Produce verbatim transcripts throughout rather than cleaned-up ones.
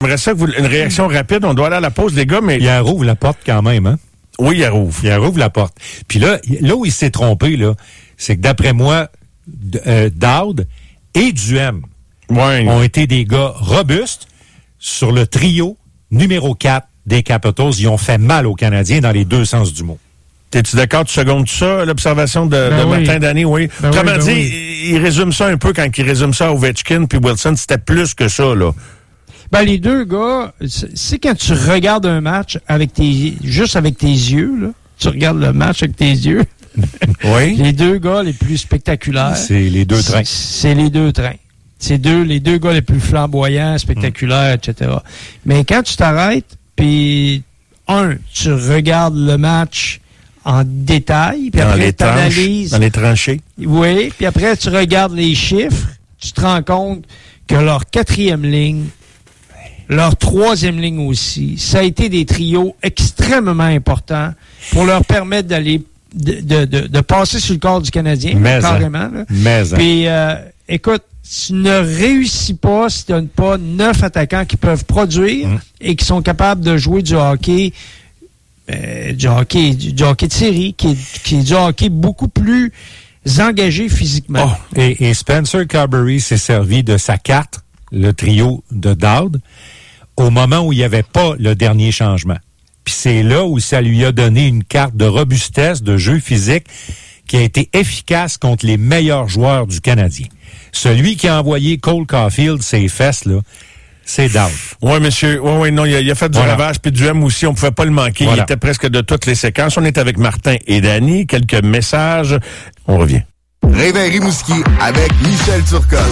J'aimerais ça que vous, une réaction rapide. On doit aller à la pause, les gars, mais... Il rouvre la porte quand même, hein? Oui, il rouvre. Il rouvre la porte. Puis là, là où il s'est trompé, là, c'est que d'après moi, euh, Dowd et Duhem ouais. ont été des gars robustes sur le trio numéro quatre des Capitals. Ils ont fait mal aux Canadiens dans les deux sens du mot. T'es-tu d'accord? Tu secondes ça, l'observation de, ben de oui. Martin Dany? Oui. Ben Autrement oui, ben dit, oui. il résume ça un peu quand il résume ça à Ovechkin puis Wilson. C'était plus que ça, là. Ben, les deux gars, c'est quand tu regardes un match avec tes, juste avec tes yeux, là. Tu regardes le match avec tes yeux. Oui. Les deux gars les plus spectaculaires. C'est les deux trains. C'est les deux trains. C'est deux, les deux gars les plus flamboyants, spectaculaires, mm. et cetera. Mais quand tu t'arrêtes, puis, un, tu regardes le match en détail, puis après, tu analyses. Dans les tranchées. Oui, puis après, tu regardes les chiffres, tu te rends compte que leur quatrième ligne, leur troisième ligne aussi, ça a été des trios extrêmement importants pour leur permettre d'aller de, de, de, de passer sur le corps du Canadien, mais carrément. Là. Mais Puis, euh, écoute, tu ne réussis pas si tu n'as pas neuf attaquants qui peuvent produire mmh. et qui sont capables de jouer du hockey, euh, du hockey, du, du hockey de série, qui est, qui est du hockey beaucoup plus engagé physiquement. Oh, et, et Spencer Carbery s'est servi de sa carte, le trio de Dowd, au moment où il n'y avait pas le dernier changement. Puis c'est là où ça lui a donné une carte de robustesse, de jeu physique, qui a été efficace contre les meilleurs joueurs du Canadien. Celui qui a envoyé Cole Caulfield ses fesses, là, c'est Dowd. Oui, monsieur. Oui, oui, non, il a, il a fait du voilà. ravage, puis du M aussi, on pouvait pas le manquer. Voilà. Il était presque de toutes les séquences. On est avec Martin et Dany. Quelques messages. On revient. Réveil Rimouski avec Michel Turcotte.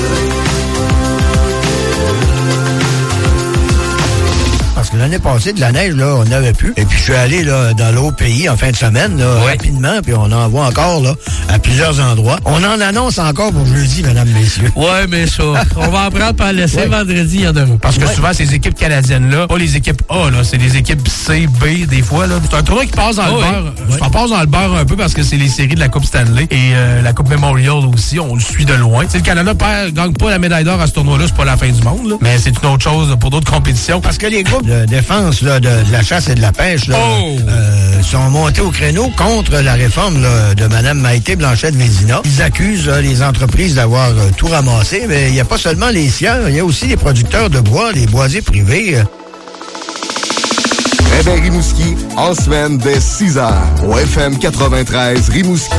Parce que l'année passée, de la neige, là, on n'avait plus. Et puis, je suis allé là, dans l'autre pays en fin de semaine, là, ouais. rapidement, puis on en voit encore là, à plusieurs endroits. On en annonce encore pour jeudi, mesdames, messieurs. Ouais, mais ça, on va en prendre par laisser ouais. vendredi, il y en a. Parce que ouais. souvent, ces équipes canadiennes-là, pas les équipes A, là, c'est des équipes C, B, des fois. Là. C'est un tournoi qui passe dans oh, le beurre. Ouais. Ça passe dans le beurre un peu parce que c'est les séries de la Coupe Stanley et euh, la Coupe Memorial aussi, on le suit de loin. T'sais, le Canada perd, gagne pas la médaille d'or à ce tournoi-là, c'est pas la fin du monde, là. Mais c'est une autre chose pour d'autres compétitions. Parce que les groupes de défense là, de, de la chasse et de la pêche là, oh. euh, sont montés au créneau contre la réforme là, de Mme Maïté Blanchette-Médina. Ils accusent là, les entreprises d'avoir euh, tout ramassé, mais il n'y a pas seulement les sieurs, il y a aussi les producteurs de bois, les boisiers privés. Euh. Réveil Rimouski, en semaine dès six heures, au F M quatre-vingt-treize Rimouski.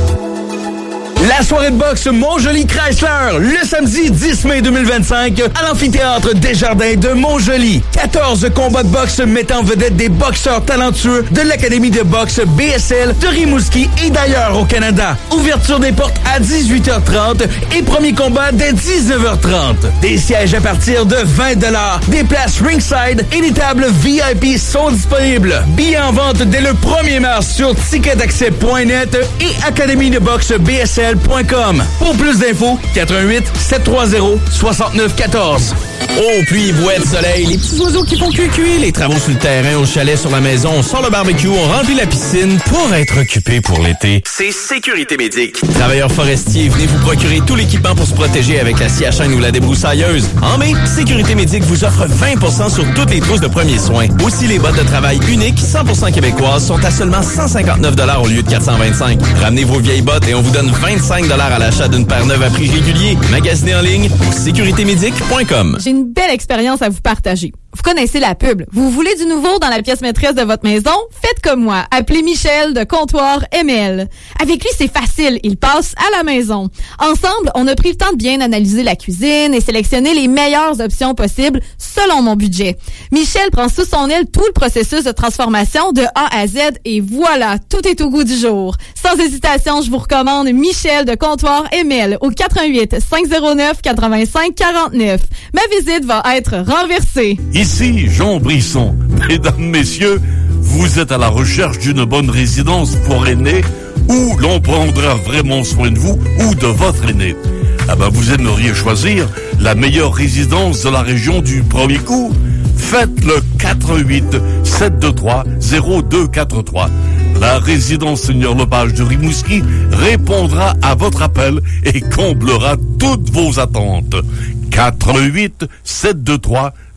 La soirée de boxe Montjoli Chrysler, le samedi dix mai deux mille vingt-cinq, à l'amphithéâtre Desjardins de Montjoli. quatorze combats de boxe mettant en vedette des boxeurs talentueux de l'Académie de boxe B S L de Rimouski et d'ailleurs au Canada. Ouverture des portes à dix-huit heures trente et premier combat dès dix-neuf heures trente. Des sièges à partir de vingt dollars, des places ringside et des tables V I P sont disponibles. Billets en vente dès le premier mars sur ticket accès point net et Académie de boxe B S L point com. Pour plus d'infos, quatre un huit, sept trois zéro, six neuf un quatre. Oh, pluie, bouette, soleil, les petits oiseaux qui font cuit-cuit, les travaux sur le terrain, au chalet, sur la maison, on sort le barbecue, on remplit la piscine pour être occupé pour l'été. C'est Sécurité Médic. Travailleurs forestiers, venez vous procurer tout l'équipement pour se protéger avec la scie à chaîne ou la débroussailleuse. En mai, Sécurité Médic vous offre vingt pour cent sur toutes les trousses de premiers soins. Aussi, les bottes de travail uniques, cent pour cent québécoises, sont à seulement cent cinquante-neuf dollars au lieu de quatre cent vingt-cinq. Ramenez vos vieilles bottes et on vous donne vingt-cinq dollars à l'achat d'une paire neuve à prix régulier. Magasinez en ligne au sécurité médic point com. J'ai une belle expérience à vous partager. Vous connaissez la pub. Vous voulez du nouveau dans la pièce maîtresse de votre maison? Faites comme moi. Appelez Michel de Comptoir M L. Avec lui, c'est facile. Il passe à la maison. Ensemble, on a pris le temps de bien analyser la cuisine et sélectionner les meilleures options possibles selon mon budget. Michel prend sous son aile tout le processus de transformation de A à Z et voilà, tout est au goût du jour. Sans hésitation, je vous recommande Michel de Comptoir M L au quatre un huit, cinq zéro neuf, huit cinq quatre neuf. Ma visite va être renversée. Ici, Jean Brisson. Mesdames, messieurs, vous êtes à la recherche d'une bonne résidence pour aînés où l'on prendra vraiment soin de vous ou de votre aîné. Ah ben, vous aimeriez choisir la meilleure résidence de la région du premier coup? Faites le quatre un huit, sept deux trois, zéro deux quatre trois. La résidence Seigneur Lepage de Rimouski répondra à votre appel et comblera toutes vos attentes. quatre un huit, sept deux trois,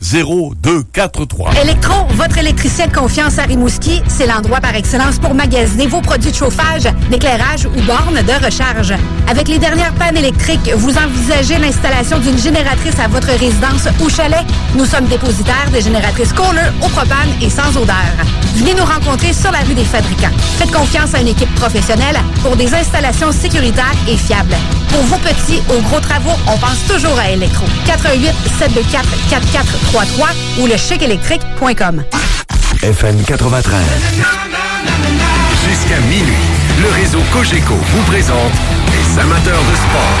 zéro deux quatre trois. Électro, votre électricien de confiance à Rimouski, c'est l'endroit par excellence pour magasiner vos produits de chauffage, d'éclairage ou bornes de recharge. Avec les dernières pannes électriques, vous envisagez l'installation d'une génératrice à votre résidence ou chalet? Nous sommes dépositaires de génératrices Kohler au propane et sans odeur. Venez nous rencontrer sur la rue des Fabricants. Faites confiance à une équipe professionnelle pour des installations sécuritaires et fiables. Pour vos petits ou gros travaux, on pense toujours à Électro. quatre un huit sept deux quatre quatre quatre trois trois ou le chic électrique point com. F M quatre-vingt-treize. Jusqu'à minuit, le réseau Cogeco vous présente les amateurs de sport.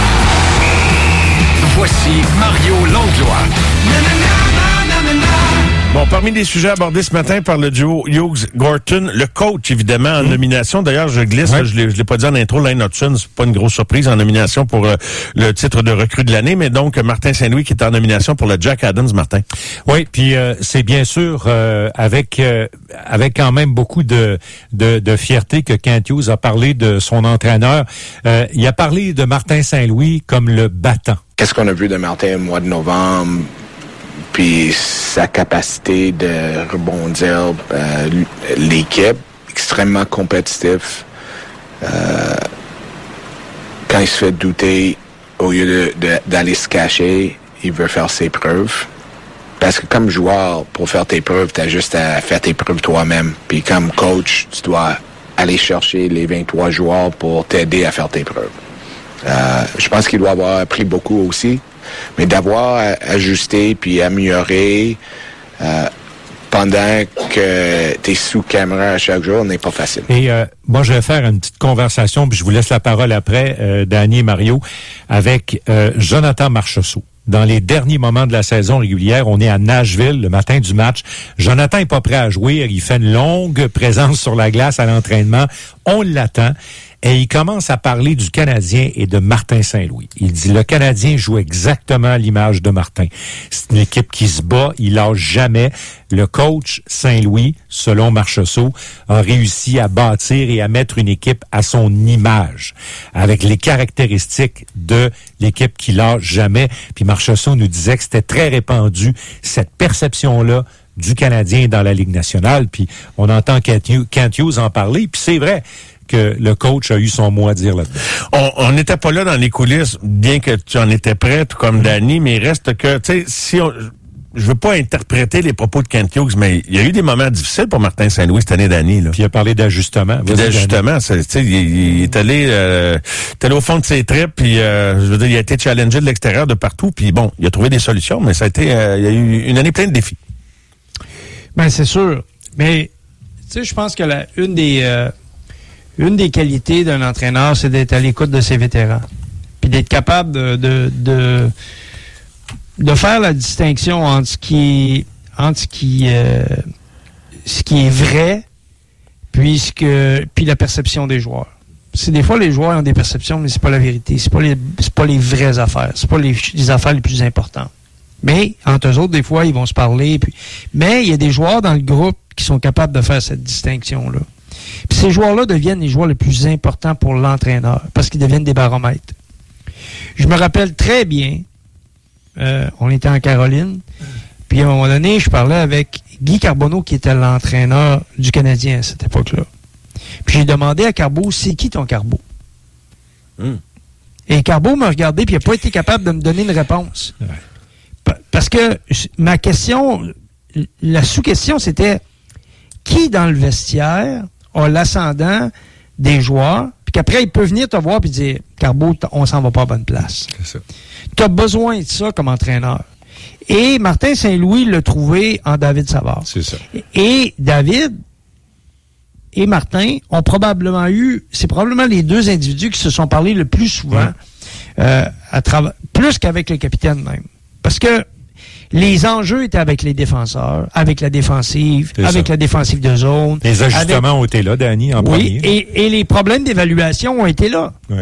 Voici Mario Langlois. Bon, parmi les sujets abordés ce matin par le duo Hughes-Gorton, le coach, évidemment, en mmh. nomination. D'ailleurs, je glisse, ouais. là, je ne l'ai pas dit en intro, Lane Hudson, c'est pas une grosse surprise en nomination pour euh, le titre de recrue de l'année, mais donc Martin Saint-Louis qui est en nomination pour le Jack Adams, Martin. Oui, puis euh, c'est bien sûr euh, avec euh, avec quand même beaucoup de, de, de fierté que Kent Hughes a parlé de son entraîneur. Euh, il a parlé de Martin Saint-Louis comme le battant. Qu'est-ce qu'on a vu de Martin au mois de novembre? Puis sa capacité de rebondir, euh, l'équipe, extrêmement compétitif. Euh, quand il se fait douter, au lieu de, de, d'aller se cacher, il veut faire ses preuves. Parce que comme joueur, pour faire tes preuves, t'as juste à faire tes preuves toi-même. Puis comme coach, tu dois aller chercher les vingt-trois joueurs pour t'aider à faire tes preuves. Euh, je pense qu'il doit avoir appris beaucoup aussi. Mais d'avoir ajusté puis amélioré euh, pendant que tu es sous caméra à chaque jour n'est pas facile. Et euh, moi, je vais faire une petite conversation, puis je vous laisse la parole après, euh, Danny et Mario, avec euh, Jonathan Marchessault. Dans les derniers moments de la saison régulière, on est à Nashville le matin du match. Jonathan est pas prêt à jouer. Il fait une longue présence sur la glace à l'entraînement. On l'attend. Et il commence à parler du Canadien et de Martin Saint-Louis. Il dit, le Canadien joue exactement à l'image de Martin. C'est une équipe qui se bat, il lâche jamais. Le coach Saint-Louis, selon Marchessault, a réussi à bâtir et à mettre une équipe à son image, avec les caractéristiques de l'équipe qui lâche jamais. Puis Marchessault nous disait que c'était très répandu, cette perception-là du Canadien dans la Ligue nationale. Puis on entend Kent Hughes en parler, puis c'est vrai que le coach a eu son mot à dire là-dedans. On n'était pas là dans les coulisses, bien que tu en étais prêt, tout comme Danny, mais il reste que, tu sais, si on... Je veux pas interpréter les propos de Kent Hughes, mais il y a eu des moments difficiles pour Martin Saint-Louis cette année d'année. Là. Puis il a parlé d'ajustement. D'ajustement, c'est, tu sais, il, il est allé, euh, est allé au fond de ses tripes, puis euh, je veux dire, il a été challengé de l'extérieur de partout, puis bon, il a trouvé des solutions, mais ça a été, euh, il y a eu une année pleine de défis. Ben c'est sûr, mais tu sais, je pense que la une des euh, une des qualités d'un entraîneur, c'est d'être à l'écoute de ses vétérans, puis d'être capable de, de, de de faire la distinction entre ce qui est, entre ce qui, euh, ce qui est vrai, puis, ce que, puis la perception des joueurs. C'est des fois, les joueurs ont des perceptions, mais c'est pas la vérité. C'est pas les, c'est pas les vraies affaires. C'est pas les, les affaires les plus importantes. Mais, entre eux autres, des fois, ils vont se parler. Puis, mais il y a des joueurs dans le groupe qui sont capables de faire cette distinction-là. Puis ces joueurs-là deviennent les joueurs les plus importants pour l'entraîneur, parce qu'ils deviennent des baromètres. Je me rappelle très bien, Euh, on était en Caroline, puis à un moment donné, je parlais avec Guy Carbonneau, qui était l'entraîneur du Canadien à cette époque-là. Puis j'ai demandé à Carbeau, c'est qui ton Carbeau? Mm. Et Carbeau m'a regardé, puis il n'a pas été capable de me donner une réponse. Ouais. P- parce que ma question, la sous-question, c'était qui dans le vestiaire a l'ascendant des joueurs, puis qu'après, il peut venir te voir et dire, Carbeau, on s'en va pas à bonne place. C'est ça. Tu as besoin de ça comme entraîneur. Et Martin Saint-Louis l'a trouvé en David Savard. C'est ça. Et David et Martin ont probablement eu, c'est probablement les deux individus qui se sont parlé le plus souvent, mmh. euh, à travers, plus qu'avec le capitaine même. Parce que les enjeux étaient avec les défenseurs, avec la défensive, c'est avec ça. La défensive de zone. Les ajustements avec... ont été là, Danny, en oui, premier. Et, et les problèmes d'évaluation ont été là. Oui.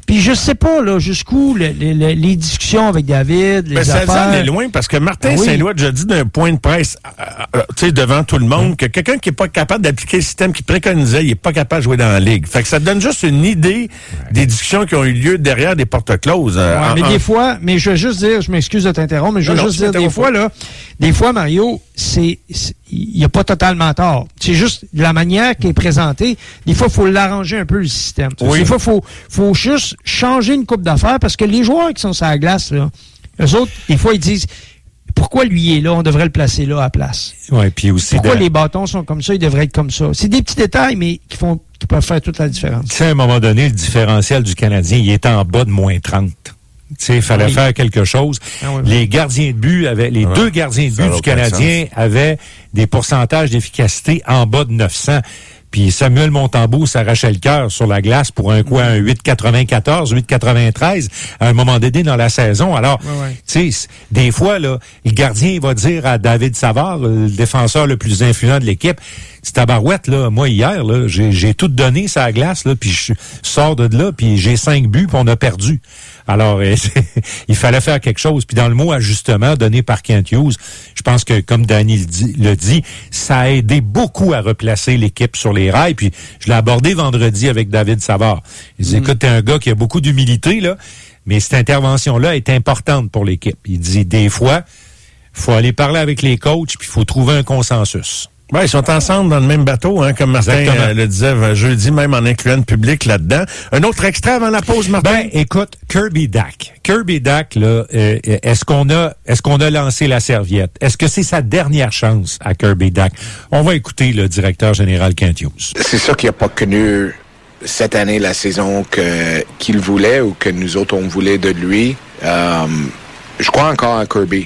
Puis je sais pas là jusqu'où le, le, le, les discussions avec David, les ben, affaires... Ça est loin parce que Martin ah, oui. Saint-Louis a déjà dit d'un point de presse euh, tu sais, devant tout le monde mmh. que quelqu'un qui est pas capable d'appliquer le système qu'il préconisait, il est pas capable de jouer dans la Ligue. Fait que ça donne juste une idée ouais. des discussions qui ont eu lieu derrière des portes closes. Euh, ouais, en, mais en... des fois, mais je veux juste dire, je m'excuse de t'interrompre, mais je veux non, juste non, dire des fois, là, des fois, Mario, c'est il n'y a pas totalement tort. C'est juste la manière qui est présentée. Des fois, il faut l'arranger un peu, le système. Oui. Des fois, il faut, faut juste changer une coupe d'affaires parce que les joueurs qui sont sur la glace, là, eux autres, des fois, ils disent pourquoi lui il est là, on devrait le placer là à la place. Ouais, puis aussi pourquoi de... les bâtons sont comme ça, ils devraient être comme ça. C'est des petits détails, mais qui font qui peuvent faire toute la différence. Tu sais, à un moment donné, le différentiel du Canadien, il est en bas de moins trente. Tu sais, il fallait oui. faire quelque chose. Ah oui, oui. Les gardiens de but avaient, les ah, deux gardiens de but du Canadien avaient des pourcentages d'efficacité en bas de neuf cents. Puis Samuel Montembeault s'arrachait le cœur sur la glace pour un quoi, un huit quatre-vingt-quatorze, huit quatre-vingt-treize à un moment donné dans la saison. Alors, ouais, ouais. tu sais, des fois, là, le gardien il va dire à David Savard, le défenseur le plus influent de l'équipe, c'est tabarouette, là, moi, hier, là, j'ai, j'ai tout donné sur la glace, là, puis je sors de là, puis j'ai cinq buts, puis on a perdu. Alors, euh, il fallait faire quelque chose. Puis dans le mot ajustement donné par Kent Hughes, je pense que, comme Danny le dit, le dit, ça a aidé beaucoup à replacer l'équipe sur les rails. Puis je l'ai abordé vendredi avec David Savard. Il dit, mm. écoute, t'es un gars qui a beaucoup d'humilité, là, mais cette intervention-là est importante pour l'équipe. Il dit, des fois, faut aller parler avec les coachs, puis il faut trouver un consensus. Ouais, ils sont ensemble dans le même bateau, hein, comme Martin euh, le disait jeudi, même en incluant le public là-dedans. Un autre extrait avant la pause, Martin? Ben, écoute, Kirby Dach. Kirby Dach, là, euh, est-ce qu'on a, est-ce qu'on a lancé la serviette? Est-ce que c'est sa dernière chance à Kirby Dach? On va écouter le directeur général Kent Hughes. C'est sûr qu'il n'a pas connu cette année la saison que, qu'il voulait ou que nous autres on voulait de lui. Euh, je crois encore à Kirby.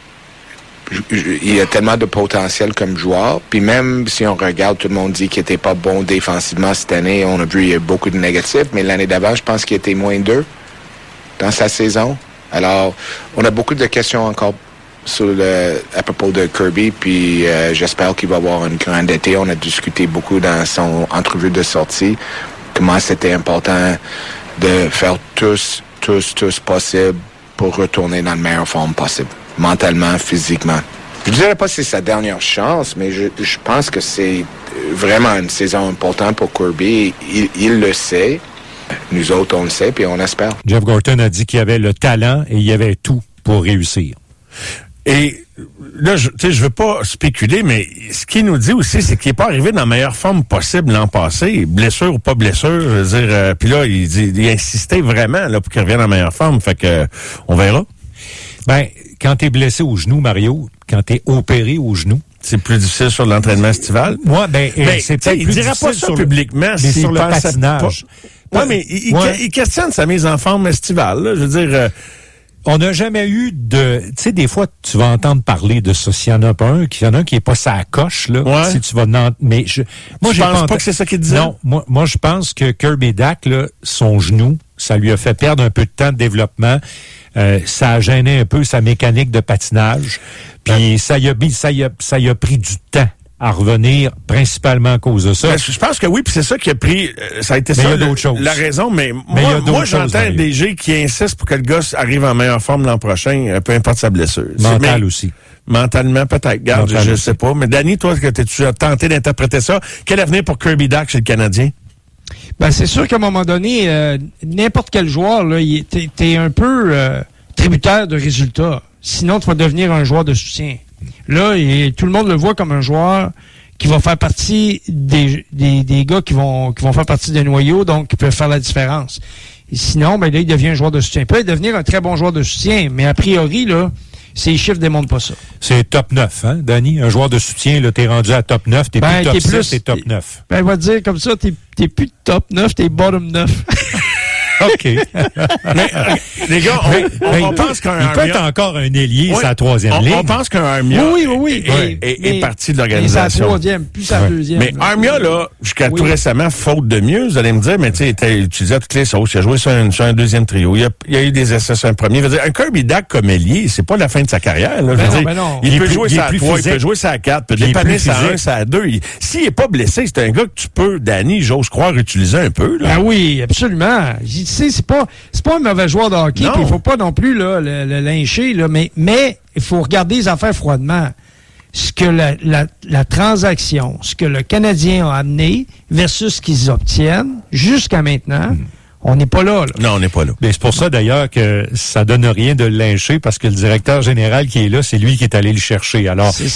Il y a tellement de potentiel comme joueur. Puis même si on regarde, tout le monde dit qu'il était pas bon défensivement cette année. On a vu il y a beaucoup de négatifs. Mais l'année d'avant, je pense qu'il était moins deux dans sa saison. Alors, on a beaucoup de questions encore sur le, à propos de Kirby. Puis euh, j'espère qu'il va avoir une grande été. On a discuté beaucoup dans son entrevue de sortie comment c'était important de faire tous, tous, tous possible pour retourner dans la meilleure forme possible. Mentalement, physiquement. Je dirais pas que c'est sa dernière chance, mais je, je pense que c'est vraiment une saison importante pour Kirby. Il, il le sait. Nous autres, on le sait, puis on espère. Jeff Gorton a dit qu'il y avait le talent et il y avait tout pour réussir. Et là, je, tu sais, je veux pas spéculer, mais ce qu'il nous dit aussi, c'est qu'il est pas arrivé dans la meilleure forme possible l'an passé, blessure ou pas blessure. Je veux dire, euh, puis là, il, dit, il insistait vraiment là pour qu'il revienne en meilleure forme. Fait que euh, on verra. Ben, quand t'es blessé au genou, Mario, quand t'es opéré au genou, c'est plus difficile sur l'entraînement estival. Moi, ben, ben c'est peut-être il plus dira pas ça publiquement, mais sur le patinage. Oui, mais il, ouais. il, il questionne sa mise en forme estivale. Là. Je veux dire, euh, on n'a jamais eu de... Tu sais, des fois, tu vas entendre parler de ça. S'il y en a pas un, qu'il y en a un qui est pas sa coche, là. Ouais. Si tu vas... Non, mais je... Moi, je pense pas que c'est ça qu'il disait. Non, moi, moi, je pense que Kirby Dach, là, son genou, ça lui a fait perdre un peu de temps de développement. Euh, ça a gêné un peu sa mécanique de patinage. Puis ben, ça y a, ça y a, ça y a pris du temps à revenir, principalement à cause de ça. Ben, je pense que oui, puis c'est ça qui a pris... Euh, ça a été mais ça y a d'autres choses. La raison, mais, mais moi, moi j'entends un D G qui insiste pour que le gars arrive en meilleure forme l'an prochain, peu importe sa blessure. Mental aussi. Mentalement, peut-être. Garde, Mental je ne sais pas. Mais Danny, toi, que tu as tenté d'interpréter ça, quel avenir pour Kirby Dach chez le Canadien? Ben, c'est sûr qu'à un moment donné, euh, n'importe quel joueur, là, t'es, t'es un peu euh, tributaire de résultats. Sinon, tu vas devenir un joueur de soutien. Là, et, tout le monde le voit comme un joueur qui va faire partie des, des, des gars qui vont, qui vont faire partie des noyaux, donc qui peuvent faire la différence. Et sinon, ben là, il devient un joueur de soutien. Il peut devenir un très bon joueur de soutien, mais a priori, là, ces chiffres ne démontrent pas ça. C'est top neuf, hein, Danny? Un joueur de soutien, là, t'es rendu à top neuf, t'es ben, plus top t'es plus, six, t'es top neuf. Ben, on va te dire comme ça, t'es, t'es plus top neuf, t'es bottom neuf. OK. Mais, les gars, on, on, on, on pense qu'un il peut être encore un ailier, oui, c'est la troisième on, ligne. On pense qu'un Armia oui, oui, oui, est, oui. est, est, est parti de l'organisation. C'est la troisième, plus sa ouais. deuxième. Mais là. Armia, là, jusqu'à oui. tout récemment, faute de mieux, vous allez me dire, mais tu sais, il était utilisé à toutes les sauces. Il a joué sur un, sur un deuxième trio. Il y a, il y a eu des essais sur un premier. Je veux dire, un Kirby Dach comme ailier, c'est pas la fin de sa carrière. Là. Je veux ben dire, non, ben non. Il, il peut plus, jouer il ça à trois, il peut jouer ça à quatre, peut dépanner ça à un, ça à deux. Il, s'il est pas blessé, c'est un gars que tu peux, Danny, j'ose croire, utiliser un peu. Là. Ben oui, absolument. Tu sais, c'est pas, c'est pas un mauvais joueur de hockey. Il faut pas non plus là, le, le lyncher, là, mais, mais il faut regarder les affaires froidement. Ce que la, la, la transaction, ce que le Canadien a amené versus ce qu'ils obtiennent jusqu'à maintenant, mmh. on n'est pas là, là. Non, on n'est pas là. Mais c'est pour ça, d'ailleurs, que ça donne rien de le lyncher, parce que le directeur général qui est là, c'est lui qui est allé le chercher. Alors,